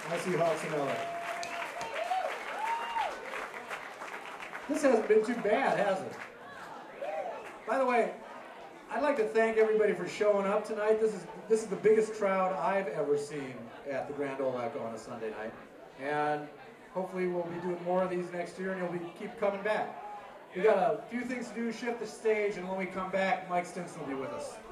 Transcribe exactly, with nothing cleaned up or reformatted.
I see Hawks and Ella. This hasn't been too bad, has it? By the way, I'd like to thank everybody for showing up tonight. This is this is the biggest crowd I've ever seen at the Grand Ole Echo on a Sunday night. And hopefully we'll be doing more of these next year and you'll be, keep coming back. We got a few things to do, shift the stage, and when we come back, Mike Stinson will be with us.